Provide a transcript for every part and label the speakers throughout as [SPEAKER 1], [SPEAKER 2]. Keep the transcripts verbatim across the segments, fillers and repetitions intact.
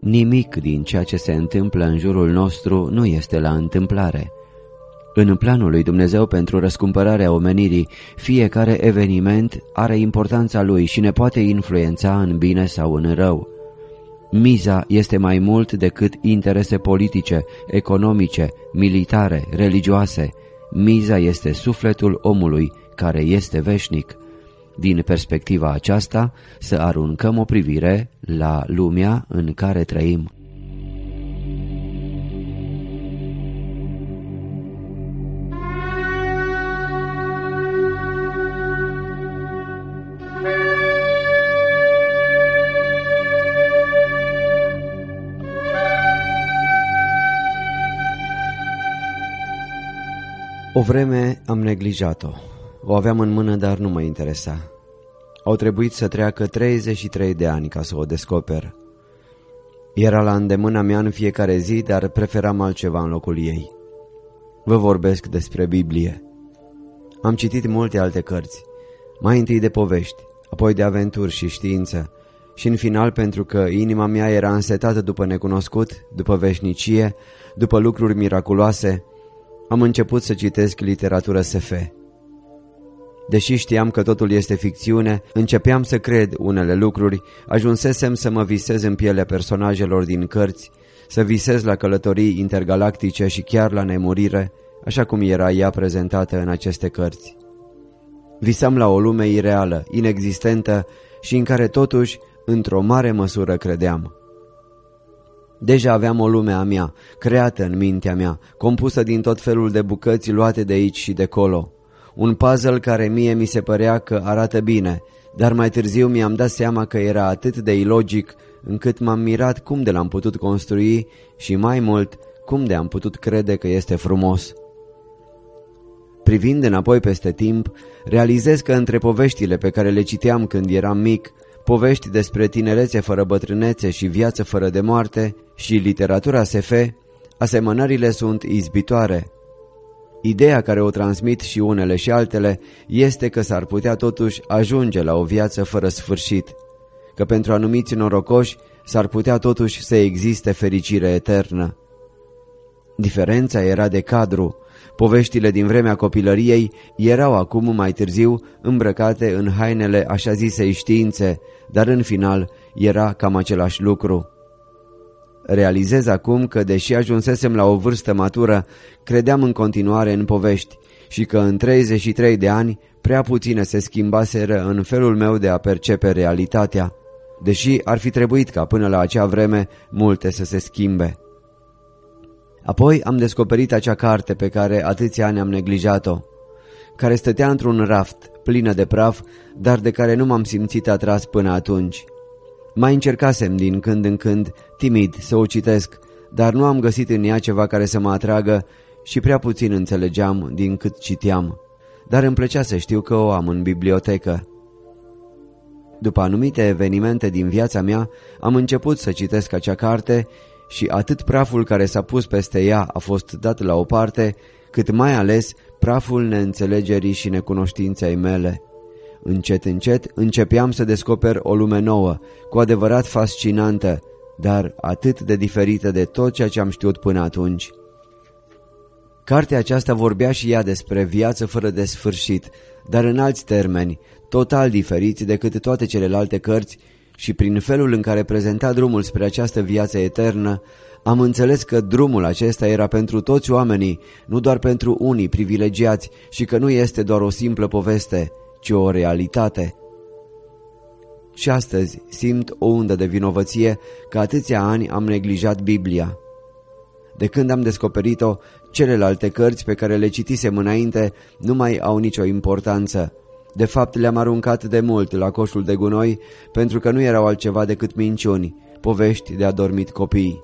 [SPEAKER 1] Nimic din ceea ce se întâmplă în jurul nostru nu este la întâmplare. În planul lui Dumnezeu pentru răscumpărarea omenirii, fiecare eveniment are importanța lui și ne poate influența în bine sau în rău. Miza este mai mult decât interese politice, economice, militare, religioase. Miza este sufletul omului, care este veșnic. Din perspectiva aceasta, să aruncăm o privire la lumea în care trăim. O vreme am neglijat-o. O aveam în mână, dar nu mă interesa. Au trebuit să treacă treizeci și trei de ani ca să o descoper. Era la îndemâna mea în fiecare zi, dar preferam altceva în locul ei. Vă vorbesc despre Biblie. Am citit multe alte cărți, mai întâi de povești, apoi de aventuri și știință, și în final, pentru că inima mea era însetată după necunoscut, după veșnicie, după lucruri miraculoase, am început să citesc literatură S F. Deși știam că totul este ficțiune, începeam să cred unele lucruri, ajunsesem să mă visez în pielea personajelor din cărți, să visez la călătorii intergalactice și chiar la nemurire, așa cum era ea prezentată în aceste cărți. Visam la o lume ireală, inexistentă și în care totuși, într-o mare măsură, credeam. Deja aveam o lume a mea, creată în mintea mea, compusă din tot felul de bucăți luate de aici și de colo. Un puzzle care mie mi se părea că arată bine, dar mai târziu mi-am dat seama că era atât de ilogic încât m-am mirat cum de l-am putut construi și mai mult cum de am putut crede că este frumos. Privind înapoi peste timp, realizez că între poveștile pe care le citeam când eram mic, povești despre tinerețe fără bătrânețe și viață fără de moarte, și literatura S F, asemănările sunt izbitoare. Ideea care o transmit și unele și altele este că s-ar putea totuși ajunge la o viață fără sfârșit, că pentru anumiți norocoși s-ar putea totuși să existe fericire eternă. Diferența era de cadru. Poveștile din vremea copilăriei erau acum mai târziu îmbrăcate în hainele așa zisei științe, dar în final era cam același lucru. Realizez acum că, deși ajunsesem la o vârstă matură, credeam în continuare în povești și că în treizeci și trei de ani prea puține se schimbaseră în felul meu de a percepe realitatea, deși ar fi trebuit ca până la acea vreme multe să se schimbe. Apoi am descoperit acea carte pe care atâția ani am neglijat-o, care stătea într-un raft plină de praf, dar de care nu m-am simțit atras până atunci. Mai încercasem din când în când, timid, să o citesc, dar nu am găsit în ea ceva care să mă atragă și prea puțin înțelegeam din cât citeam, dar îmi plăcea să știu că o am în bibliotecă. După anumite evenimente din viața mea, am început să citesc acea carte și atât praful care s-a pus peste ea a fost dat la o parte, cât mai ales praful neînțelegerii și necunoștinței mele. Încet, încet începeam să descoper o lume nouă, cu adevărat fascinantă, dar atât de diferită de tot ceea ce am știut până atunci. Cartea aceasta vorbea și ea despre viață fără de sfârșit, dar în alți termeni, total diferiți decât toate celelalte cărți, și prin felul în care prezenta drumul spre această viață eternă, am înțeles că drumul acesta era pentru toți oamenii, nu doar pentru unii privilegiați, și că nu este doar o simplă poveste, ci o realitate. Și astăzi simt o undă de vinovăție că atâția ani am neglijat Biblia. De când am descoperit-o, celelalte cărți pe care le citisem înainte nu mai au nicio importanță. De fapt, le-am aruncat de mult la coșul de gunoi, pentru că nu erau altceva decât minciuni, povești de adormit copii.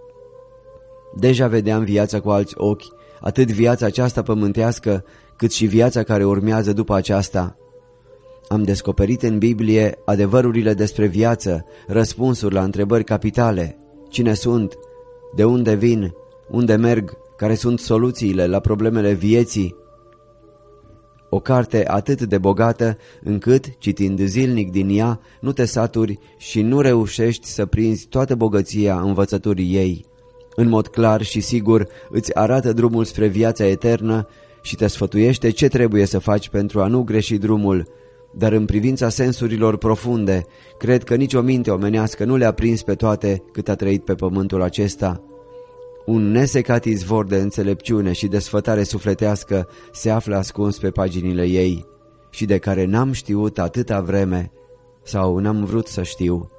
[SPEAKER 1] Deja vedeam viața cu alți ochi, atât viața aceasta pământească, cât și viața care urmează după aceasta. Am descoperit în Biblie adevărurile despre viață, răspunsuri la întrebări capitale: cine sunt, de unde vin, unde merg, care sunt soluțiile la problemele vieții. O carte atât de bogată încât, citind zilnic din ea, nu te saturi și nu reușești să prinzi toată bogăția învățăturii ei. În mod clar și sigur îți arată drumul spre viața eternă și te sfătuiește ce trebuie să faci pentru a nu greși drumul, dar în privința sensurilor profunde, cred că nicio minte omenească nu le-a prins pe toate cât a trăit pe pământul acesta. Un nesecat izvor de înțelepciune și de sfătare sufletească se află ascuns pe paginile ei și de care n-am știut atâta vreme sau n-am vrut să știu.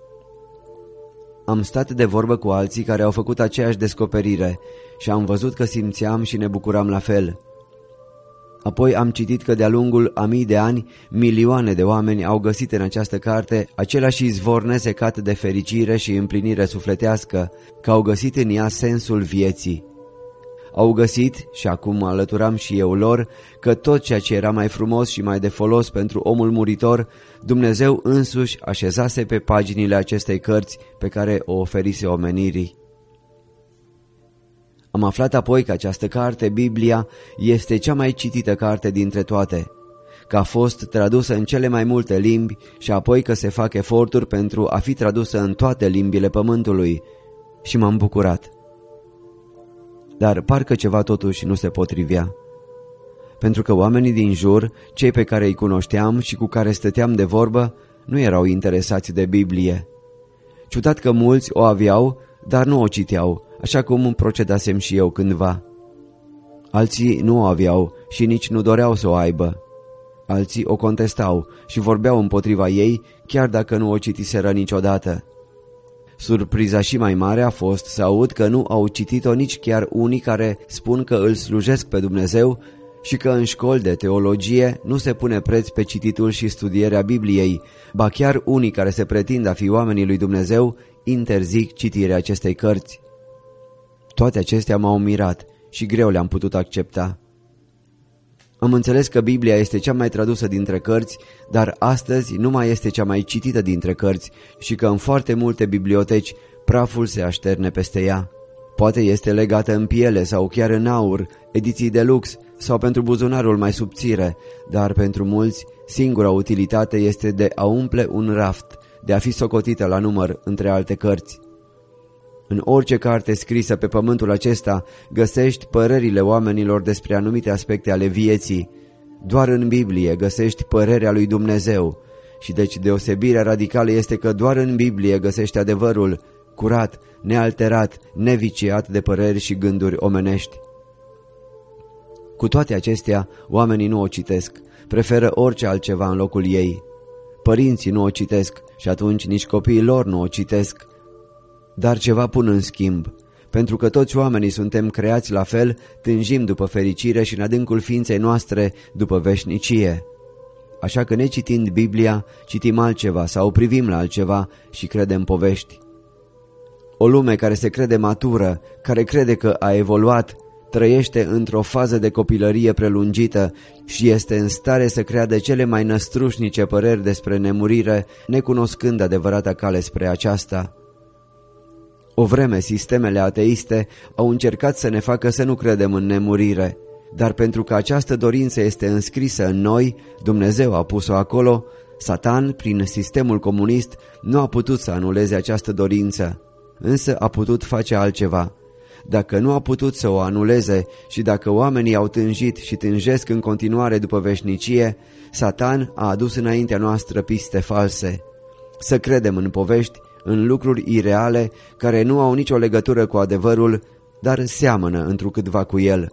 [SPEAKER 1] Am stat de vorbă cu alții care au făcut aceeași descoperire și am văzut că simțeam și ne bucuram la fel. Apoi am citit că de-a lungul a mii de ani, milioane de oameni au găsit în această carte același izvor nesecat de fericire și împlinire sufletească, că au găsit în ea sensul vieții. Au găsit, și acum alăturam și eu lor, că tot ceea ce era mai frumos și mai de folos pentru omul muritor, Dumnezeu însuși așezase pe paginile acestei cărți pe care o oferise omenirii. Am aflat apoi că această carte, Biblia, este cea mai citită carte dintre toate, că a fost tradusă în cele mai multe limbi și apoi că se fac eforturi pentru a fi tradusă în toate limbile pământului și m-am bucurat. Dar parcă ceva totuși nu se potrivea, pentru că oamenii din jur, cei pe care îi cunoșteam și cu care stăteam de vorbă, nu erau interesați de Biblie. Ciudat că mulți o aveau, dar nu o citeau, așa cum procedasem și eu cândva. Alții nu o aveau și nici nu doreau să o aibă. Alții o contestau și vorbeau împotriva ei, chiar dacă nu o citiseră niciodată. Surpriza și mai mare a fost să aud că nu au citit-o nici chiar unii care spun că îl slujesc pe Dumnezeu și că în școli de teologie nu se pune preț pe cititul și studierea Bibliei, ba chiar unii care se pretind a fi oamenii lui Dumnezeu interzic citirea acestei cărți. Toate acestea m-au mirat și greu le-am putut accepta. Am înțeles că Biblia este cea mai tradusă dintre cărți, dar astăzi nu mai este cea mai citită dintre cărți și că în foarte multe biblioteci praful se așterne peste ea. Poate este legată în piele sau chiar în aur, ediții de lux sau pentru buzunarul mai subțire, dar pentru mulți singura utilitate este de a umple un raft, de a fi socotită la număr între alte cărți. În orice carte scrisă pe pământul acesta găsești părerile oamenilor despre anumite aspecte ale vieții. Doar în Biblie găsești părerea lui Dumnezeu și deci deosebirea radicală este că doar în Biblie găsești adevărul, curat, nealterat, neviciat de păreri și gânduri omenești. Cu toate acestea, oamenii nu o citesc, preferă orice altceva în locul ei. Părinții nu o citesc și atunci nici copiii lor nu o citesc. Dar ceva pun în schimb, pentru că toți oamenii suntem creați la fel, tânjim după fericire și în adâncul ființei noastre după veșnicie. Așa că necitind Biblia, citim altceva sau privim la altceva și credem povești. O lume care se crede matură, care crede că a evoluat, trăiește într-o fază de copilărie prelungită și este în stare să creadă cele mai năstrușnice păreri despre nemurire, necunoscând adevărata cale spre aceasta. O vreme, sistemele ateiste au încercat să ne facă să nu credem în nemurire, dar pentru că această dorință este înscrisă în noi, Dumnezeu a pus-o acolo, Satan, prin sistemul comunist, nu a putut să anuleze această dorință, însă a putut face altceva. Dacă nu a putut să o anuleze și dacă oamenii au tânjit și tânjesc în continuare după veșnicie, Satan a adus înaintea noastră piste false. Să credem în povești, în lucruri ireale care nu au nicio legătură cu adevărul, dar seamănă întrucâtva cu el.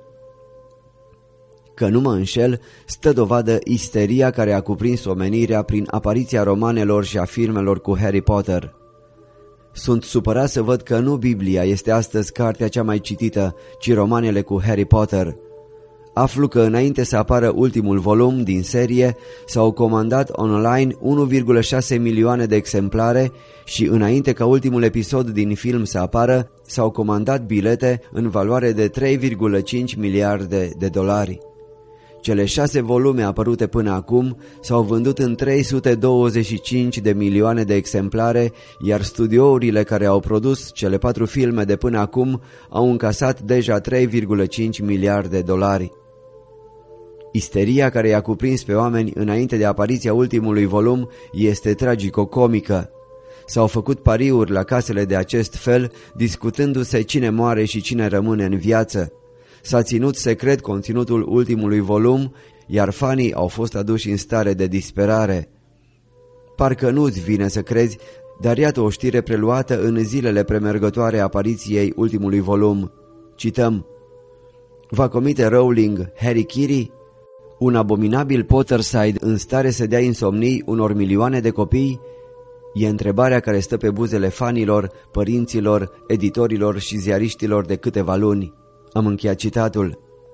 [SPEAKER 1] Că nu mă înșel, stă dovadă isteria care a cuprins omenirea prin apariția romanelor și a filmelor cu Harry Potter. Sunt supărat să văd că nu Biblia este astăzi cartea cea mai citită, ci romanele cu Harry Potter. Aflu că înainte să apară ultimul volum din serie, s-au comandat online unu virgulă șase milioane de exemplare și înainte ca ultimul episod din film să apară, s-au comandat bilete în valoare de trei virgulă cinci miliarde de dolari. Cele șase volume apărute până acum s-au vândut în trei sute douăzeci și cinci de milioane de exemplare, iar studiourile care au produs cele patru filme de până acum au încasat deja trei virgulă cinci miliarde de dolari. Isteria care i-a cuprins pe oameni înainte de apariția ultimului volum este tragico-comică. S-au făcut pariuri la casele de acest fel, discutându-se cine moare și cine rămâne în viață. S-a ținut secret conținutul ultimului volum, iar fanii au fost aduși în stare de disperare. Parcă nu-ți vine să crezi, dar iată o știre preluată în zilele premergătoare apariției ultimului volum. Cităm: va comite Rowling Harikiri? Un abominabil Potterside în stare să dea insomnii unor milioane de copii? E întrebarea care stă pe buzele fanilor, părinților, editorilor și ziariștilor de câteva luni. Am încheiat citatul.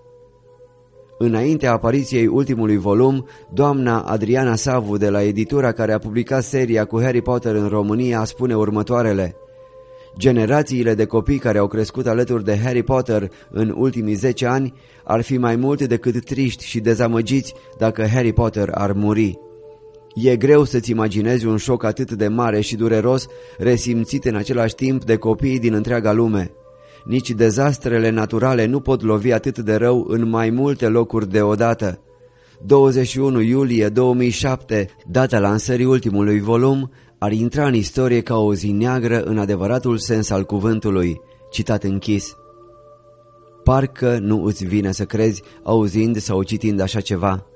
[SPEAKER 1] Înaintea apariției ultimului volum, doamna Adriana Savu de la editura care a publicat seria cu Harry Potter în România spune următoarele: generațiile de copii care au crescut alături de Harry Potter în ultimii zece ani ar fi mai mult decât triști și dezamăgiți dacă Harry Potter ar muri. E greu să-ți imaginezi un șoc atât de mare și dureros, resimțit în același timp de copiii din întreaga lume. Nici dezastrele naturale nu pot lovi atât de rău în mai multe locuri deodată. douăzeci și unu iulie două mii șapte, data lansării ultimului volum, ar intra în istorie ca o zi neagră în adevăratul sens al cuvântului. Citat închis. Parcă nu îți vine să crezi auzind sau citind așa ceva.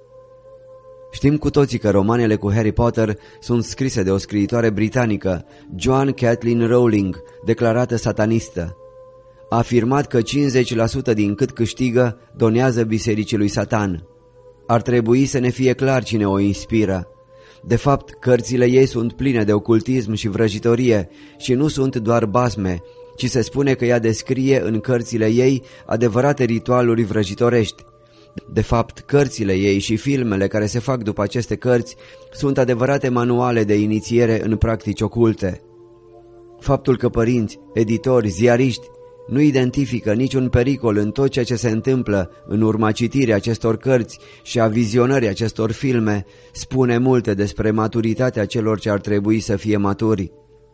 [SPEAKER 1] Știm cu toții că romanele cu Harry Potter sunt scrise de o scriitoare britanică, Joanne Kathleen Rowling, declarată satanistă. A afirmat că cincizeci la sută din cât câștigă donează bisericii lui Satan. Ar trebui să ne fie clar cine o inspiră. De fapt, cărțile ei sunt pline de ocultism și vrăjitorie și nu sunt doar basme, ci se spune că ea descrie în cărțile ei adevărate ritualuri vrăjitorești. De fapt, cărțile ei și filmele care se fac după aceste cărți sunt adevărate manuale de inițiere în practici oculte. Faptul că părinți, editori, ziariști nu identifică niciun pericol în tot ceea ce se întâmplă în urma citirii acestor cărți și a vizionării acestor filme spune multe despre maturitatea celor ce ar trebui să fie maturi.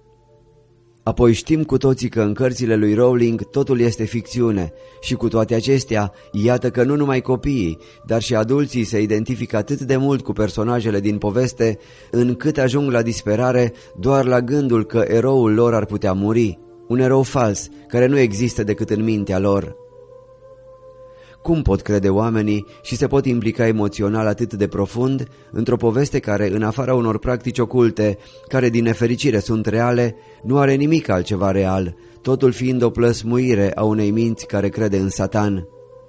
[SPEAKER 1] Apoi știm cu toții că în cărțile lui Rowling totul este ficțiune și cu toate acestea, iată că nu numai copiii, dar și adulții se identifică atât de mult cu personajele din poveste, încât ajung la disperare doar la gândul că eroul lor ar putea muri, un erou fals care nu există decât în mintea lor. Cum pot crede oamenii și se pot implica emoțional atât de profund într-o poveste care, în afara unor practici oculte, care din nefericire sunt reale, nu are nimic altceva real, totul fiind o plăsmuire a unei minți care crede în Satan?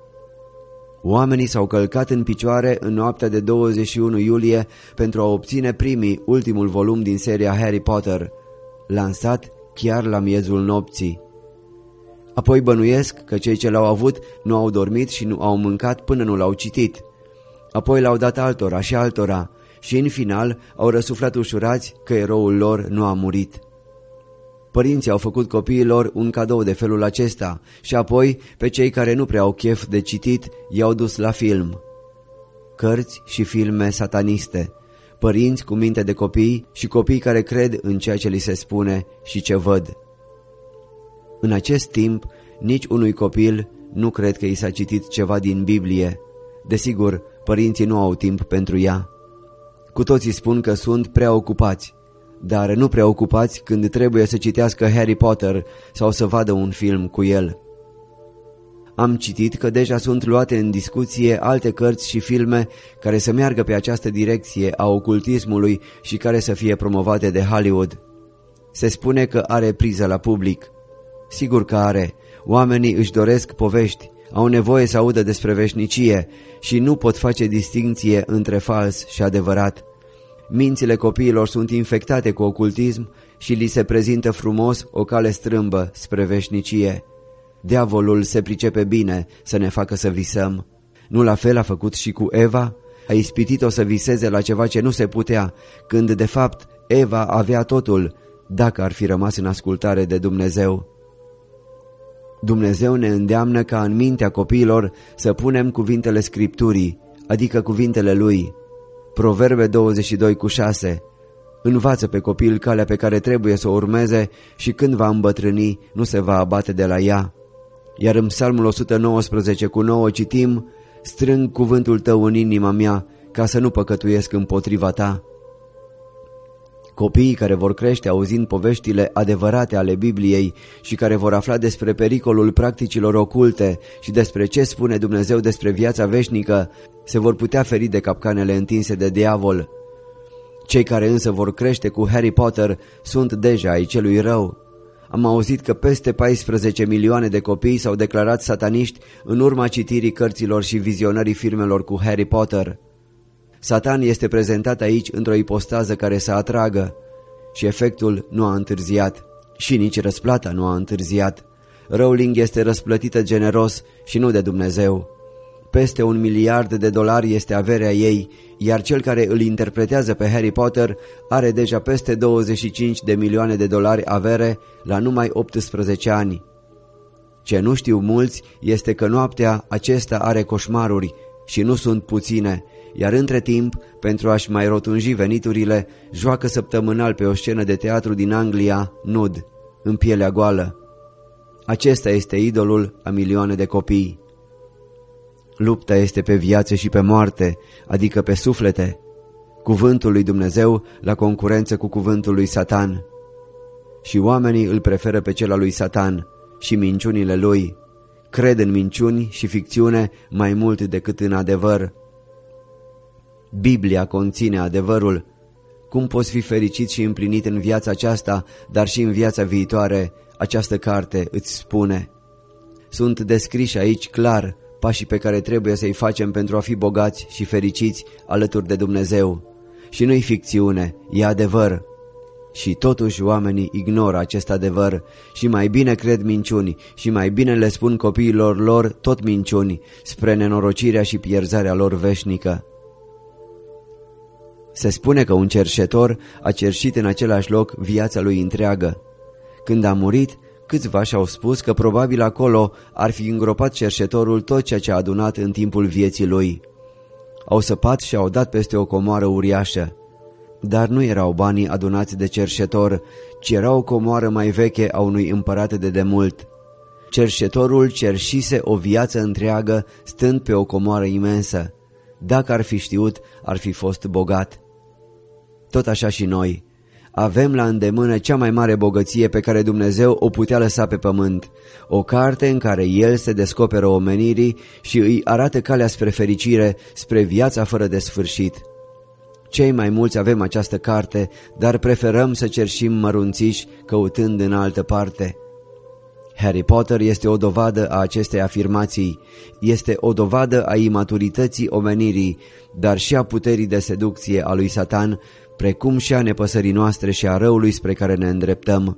[SPEAKER 1] Oamenii s-au călcat în picioare în noaptea de douăzeci și unu iulie pentru a obține primii ultimul volum din seria Harry Potter, lansat chiar la miezul nopții. Apoi bănuiesc că cei ce l-au avut nu au dormit și nu au mâncat până nu l-au citit. Apoi l-au dat altora și altora și în final au răsuflat ușurați că eroul lor nu a murit. Părinții au făcut copiilor un cadou de felul acesta și apoi pe cei care nu prea au chef de citit i-au dus la film. Cărți și filme sataniste, părinți cu minte de copii și copii care cred în ceea ce li se spune și ce văd. În acest timp, nici unui copil nu cred că i s-a citit ceva din Biblie. Desigur, părinții nu au timp pentru ea. Cu toții spun că sunt prea ocupați, dar nu prea ocupați când trebuie să citească Harry Potter sau să vadă un film cu el. Am citit că deja sunt luate în discuție alte cărți și filme care să meargă pe această direcție a ocultismului și care să fie promovate de Hollywood. Se spune că are priză la public. Sigur că are. Oamenii își doresc povești, au nevoie să audă despre veșnicie și nu pot face distinție între fals și adevărat. Mințile copiilor sunt infectate cu ocultism și li se prezintă frumos o cale strâmbă spre veșnicie. Diavolul se pricepe bine să ne facă să visăm. Nu la fel a făcut și cu Eva? A ispitit-o să viseze la ceva ce nu se putea, când de fapt Eva avea totul, dacă ar fi rămas în ascultare de Dumnezeu. Dumnezeu ne îndeamnă ca în mintea copiilor să punem cuvintele Scripturii, adică cuvintele Lui. Proverbe douăzeci și doi cu șase. Învață pe copil calea pe care trebuie să o urmeze și când va îmbătrâni nu se va abate de la ea. Iar în Psalmul o sută nouăsprezece cu nouă citim: strâng cuvântul tău în inima mea ca să nu păcătuiesc împotriva ta. Copiii care vor crește auzind poveștile adevărate ale Bibliei și care vor afla despre pericolul practicilor oculte și despre ce spune Dumnezeu despre viața veșnică, se vor putea feri de capcanele întinse de diavol. Cei care însă vor crește cu Harry Potter sunt deja ai celui rău. Am auzit că peste paisprezece milioane de copii s-au declarat sataniști în urma citirii cărților și vizionării filmelor cu Harry Potter. Satan este prezentat aici într-o ipostază care să atragă și efectul nu a întârziat și nici răsplata nu a întârziat. Rowling este răsplătită generos și nu de Dumnezeu. Peste un miliard de dolari este averea ei, iar cel care îl interpretează pe Harry Potter are deja peste douăzeci și cinci de milioane de dolari avere la numai optsprezece ani. Ce nu știu mulți este că noaptea acesta are coșmaruri și nu sunt puține, iar între timp, pentru a-și mai rotunji veniturile, joacă săptămânal pe o scenă de teatru din Anglia, nud, în pielea goală. Acesta este idolul a milioane de copii. Lupta este pe viață și pe moarte, adică pe suflete. Cuvântul lui Dumnezeu la concurență cu cuvântul lui Satan. Și oamenii îl preferă pe cel al lui Satan și minciunile lui. Cred în minciuni și ficțiune mai mult decât în adevăr. Biblia conține adevărul. Cum poți fi fericit și împlinit în viața aceasta, dar și în viața viitoare, această carte îți spune. Sunt descriși aici clar pașii pe care trebuie să-i facem pentru a fi bogați și fericiți alături de Dumnezeu. Și nu-i ficțiune, e adevăr. Și totuși oamenii ignoră acest adevăr și mai bine cred minciuni și mai bine le spun copiilor lor tot minciuni, spre nenorocirea și pierzarea lor veșnică. Se spune că un cerșetor a cerșit în același loc viața lui întreagă. Când a murit, câțiva și-au spus că probabil acolo ar fi îngropat cerșetorul tot ceea ce a adunat în timpul vieții lui. Au săpat și au dat peste o comoară uriașă. Dar nu erau banii adunați de cerșetor, ci era o comoară mai veche a unui împărat de demult. Cerșetorul cerșise o viață întreagă stând pe o comoară imensă. Dacă ar fi știut, ar fi fost bogat. Tot așa și noi. Avem la îndemână cea mai mare bogăție pe care Dumnezeu o putea lăsa pe pământ, o carte în care El se descoperă omenirii și îi arată calea spre fericire, spre viața fără de sfârșit. Cei mai mulți avem această carte, dar preferăm să cerșim mărunțiși căutând în altă parte. Harry Potter este o dovadă a acestei afirmații, este o dovadă a imaturității omenirii, dar și a puterii de seducție a lui Satan, precum și a nepăsării noastre și a răului spre care ne îndreptăm.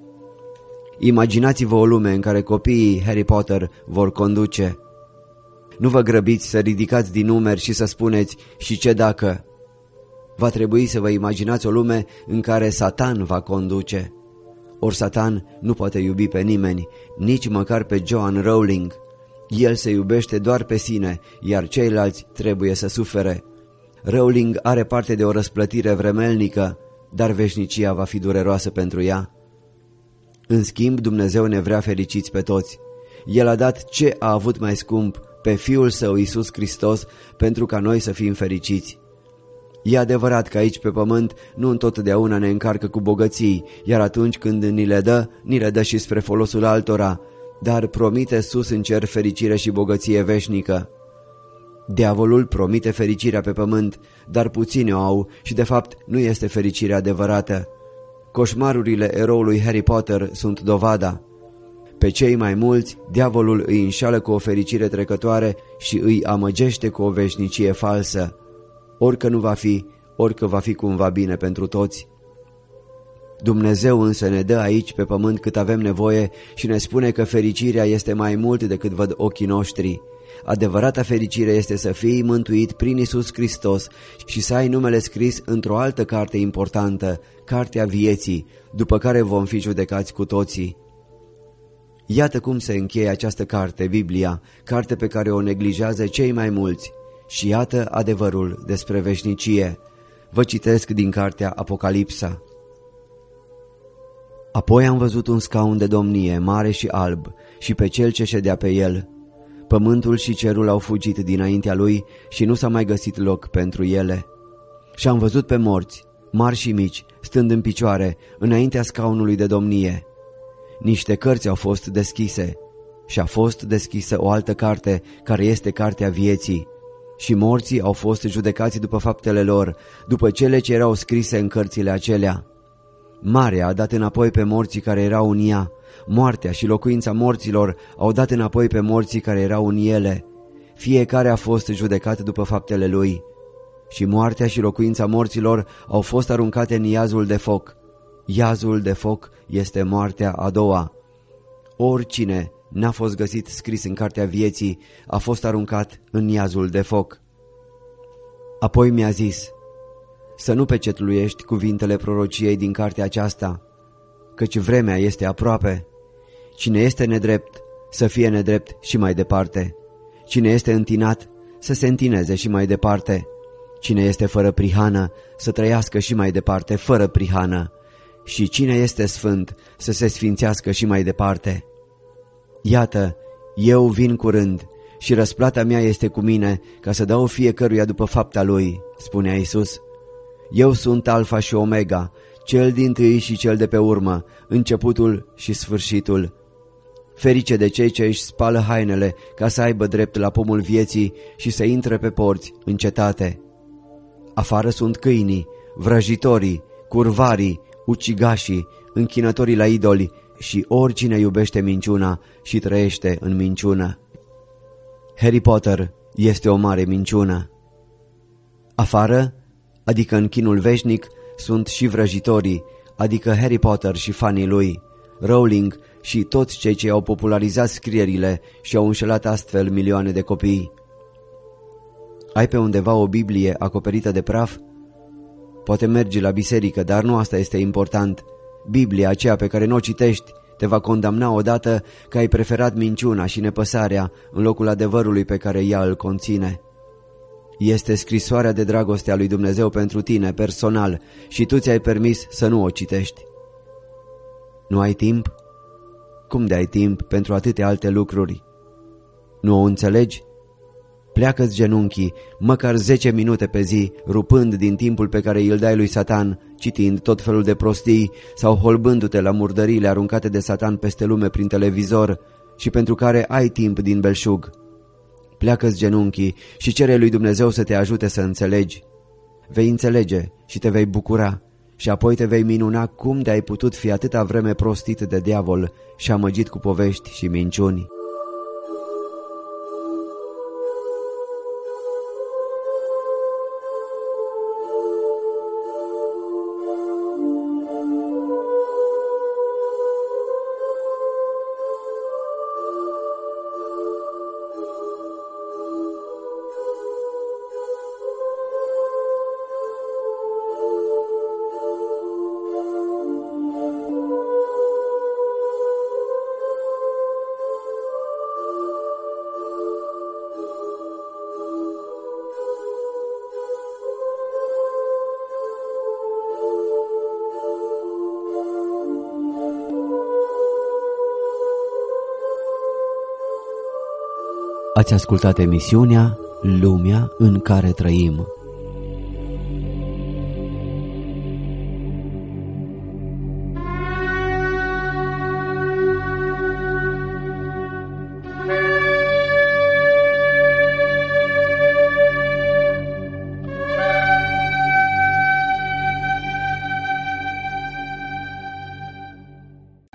[SPEAKER 1] Imaginați-vă o lume în care copiii Harry Potter vor conduce. Nu vă grăbiți să ridicați din numeri și să spuneți, și ce dacă? Va trebui să vă imaginați o lume în care Satan va conduce. Or Satan nu poate iubi pe nimeni, nici măcar pe Joanne Rowling. El se iubește doar pe sine, iar ceilalți trebuie să sufere. Rowling are parte de o răsplătire vremelnică, dar veșnicia va fi dureroasă pentru ea. În schimb, Dumnezeu ne vrea fericiți pe toți. El a dat ce a avut mai scump, pe Fiul Său Iisus Hristos, pentru ca noi să fim fericiți. E adevărat că aici pe pământ nu întotdeauna ne încarcă cu bogății, iar atunci când ni le dă, ni le dă și spre folosul altora, dar promite sus în cer fericire și bogăție veșnică. Diavolul promite fericirea pe pământ, dar puțini o au și de fapt nu este fericirea adevărată. Coșmarurile eroului Harry Potter sunt dovada. Pe cei mai mulți, diavolul îi înșală cu o fericire trecătoare și îi amăgește cu o veșnicie falsă. Orică nu va fi, orică va fi cumva bine pentru toți. Dumnezeu însă ne dă aici pe pământ cât avem nevoie și ne spune că fericirea este mai mult decât văd ochii noștri. Adevărata fericire este să fii mântuit prin Iisus Hristos și să ai numele scris într-o altă carte importantă, cartea vieții, după care vom fi judecați cu toții. Iată cum se încheie această carte, Biblia, carte pe care o neglijează cei mai mulți. Și iată adevărul despre veșnicie. Vă citesc din cartea Apocalipsa. Apoi am văzut un scaun de domnie, mare și alb, și pe cel ce ședea pe el. Pământul și cerul au fugit dinaintea lui și nu s-a mai găsit loc pentru ele. Și am văzut pe morți, mari și mici, stând în picioare, înaintea scaunului de domnie. Niște cărți au fost deschise și a fost deschisă o altă carte, care este cartea vieții. Și morții au fost judecați după faptele lor, după cele ce erau scrise în cărțile acelea. Marea a dat înapoi pe morții care erau în ea, moartea și locuința morților au dat înapoi pe morții care erau în ele. Fiecare a fost judecat după faptele lui. Și moartea și locuința morților au fost aruncate în iazul de foc. Iazul de foc este moartea a doua. Oricine n-a fost găsit scris în cartea vieții a fost aruncat în iazul de foc. Apoi mi-a zis: să nu pecetluiești cuvintele prorociei din cartea aceasta, căci vremea este aproape. Cine este nedrept, să fie nedrept și mai departe. Cine este întinat, să se întineze și mai departe. Cine este fără prihană, să trăiască și mai departe fără prihană. Și cine este sfânt, să se sfințească și mai departe. Iată, eu vin curând și răsplata mea este cu mine, ca să dau fiecăruia după fapta lui, spunea Iisus. Eu sunt Alfa și Omega, cel dintâi și cel de pe urmă, începutul și sfârșitul. Ferice de cei ce își spală hainele ca să aibă drept la pomul vieții și să intre pe porți în cetate. Afară sunt câinii, vrăjitorii, curvarii, ucigașii, închinătorii la idoli și oricine iubește minciuna și trăiește în minciună. Harry Potter este o mare minciună. Afară, adică în chinul veșnic, sunt și vrăjitorii, adică Harry Potter și fanii lui, Rowling și toți cei ce au popularizat scrierile și au înșelat astfel milioane de copii. Ai pe undeva o Biblie acoperită de praf? Poate mergi la biserică, dar nu asta este important. Biblia aceea pe care nu o citești te va condamna odată că ai preferat minciuna și nepăsarea în locul adevărului pe care ea îl conține. Este scrisoarea de dragoste a lui Dumnezeu pentru tine, personal, și tu ți-ai permis să nu o citești. Nu ai timp? Cum de ai timp pentru atâtea alte lucruri? Nu o înțelegi? Pleacă-ți genunchii, măcar zece minute pe zi, rupând din timpul pe care îl dai lui Satan, citind tot felul de prostii sau holbându-te la murdăriile aruncate de Satan peste lume prin televizor și pentru care ai timp din belșug. Pleacă-ți genunchii și cere lui Dumnezeu să te ajute să înțelegi. Vei înțelege și te vei bucura și apoi te vei minuna cum de ai putut fi atâta vreme prostit de diavol și amăgit cu povești și minciuni. Ați ascultat emisiunea Lumea în care trăim.